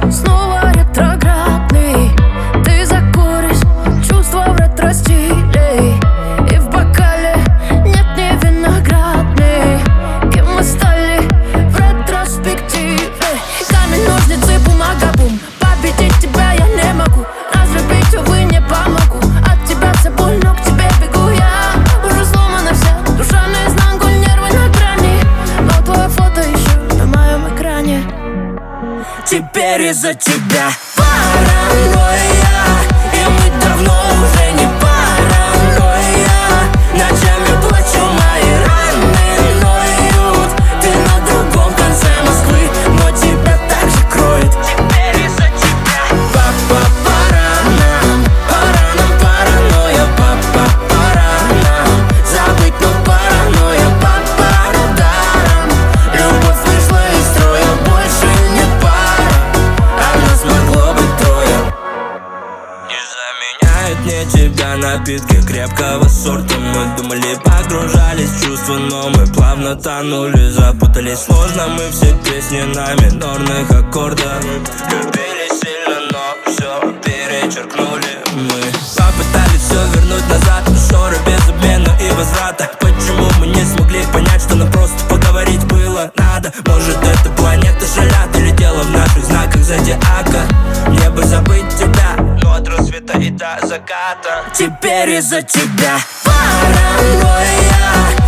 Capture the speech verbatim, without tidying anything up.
снова ретроградный. Ты закуришь, чувства в ретро-стиле, и в бокале нет, не виноградный. Кем мы стали в ретроспективе? Камень, ножницы, бумага, бум. Победить тебя я не могу, разлюбить, увы, не помогу. От тебя вся боль, но к тебе бегу я. Уже сломана вся душа наизнанку, нервы на грани, но твое фото еще на моем экране. Теперь из-за тебя паранойя, и мы давно уже не паранойя. Ночами плачу, мои раны ноют. Ты на другом конце Москвы, но тебя так же кроет. Теперь из-за тебя папа, пора нам, пора нам паранойя. Папа, пора нам забыть, но паранойя. Папа, ударом любовь вышла из строя, больше нет пары, а нас могло быть трое. Не заменяют мне тебя напитки крепкого сорта. Мы думали, погружались в чувства, но мы плавно тонули. Запутались сложно мы все песни на минорных аккордах. Любили сильно, но все перечеркнули мы. Попытались все вернуть назад, но ссоры без обмена и возврата. Почему мы не смогли понять, что нам просто поговорить было надо? Может, это планета шалят, или дело в наших знаках зодиака? Мне бы забыть тебя, но от рассвета и до заката. Теперь из-за тебя паранойя,